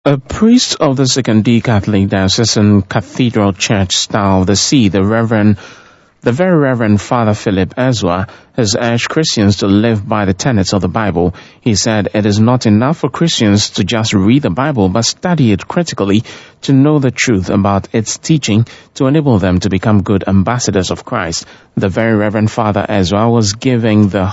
A priest of the Second D Catholic Diocesan Cathedral Church Style of the Sea, the Very Reverend Father Philip Ezwa, has urged Christians to live by the tenets of the Bible. He said it is not enough for Christians to just read the Bible, but study it critically to know the truth about its teaching to enable them to become good ambassadors of Christ. The Very Reverend Father Ezwa was giving the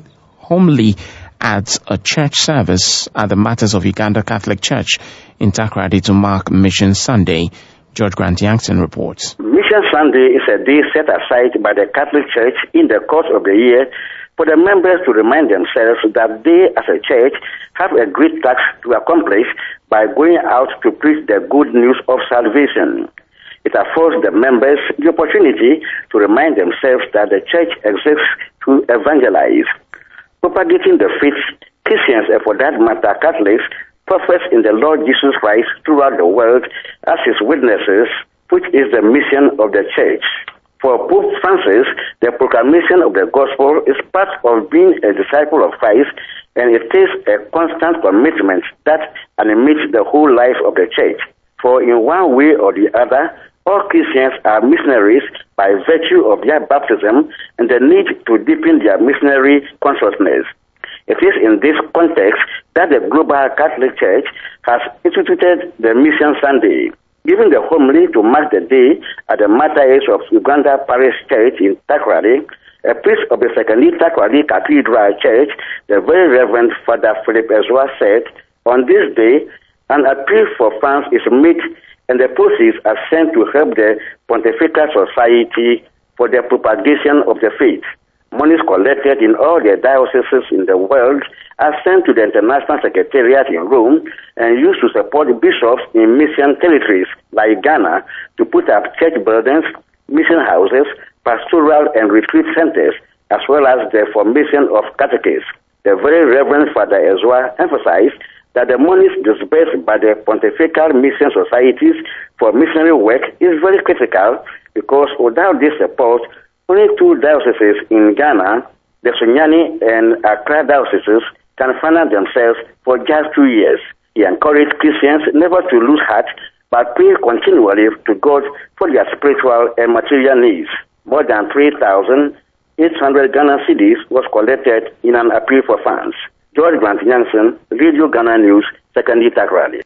homily at a church service at the Martyrs of Uganda Catholic Church in Takoradi to mark Mission Sunday. George Grant Yankson reports. Mission Sunday is a day set aside by the Catholic Church in the course of the year for the members to remind themselves that they as a church have a great task to accomplish by going out to preach the good news of salvation. It affords the members the opportunity to remind themselves that the church exists to evangelize. Propagating the faith, Christians, and for that matter Catholics, profess in the Lord Jesus Christ throughout the world as his witnesses, which is the mission of the church. For Pope Francis, the proclamation of the gospel is part of being a disciple of Christ, and it is a constant commitment that animates the whole life of the church. For in one way or the other, all Christians are missionaries by virtue of their baptism and the need to deepen their missionary consciousness. It is in this context that the Global Catholic Church has instituted the Mission Sunday. Giving the homily to mark the day at the Martyrs of Uganda Parish Church in Takoradi, a priest of the Second Takoradi Cathedral Church, the Very Reverend Father Philip Ezwa said, on this day, an appeal for funds is made and the proceeds are sent to help the Pontifical Society for the propagation of the faith. Monies collected in all the dioceses in the world are sent to the International Secretariat in Rome and used to support bishops in mission territories like Ghana to put up church buildings, mission houses, pastoral and retreat centers, as well as the formation of catechists. The Very Reverend Father Ezwa emphasized that the monies disbursed by the Pontifical Mission Societies for missionary work is very critical because without this support, only two dioceses in Ghana, the Sunyani and Accra dioceses, can finance themselves for just 2 years. He encouraged Christians never to lose heart, but pray continually to God for their spiritual and material needs. More than 3,800 Ghana cedis was collected in an appeal for funds. George Grant Yankson, Radio Ghana News, Second Takoradi.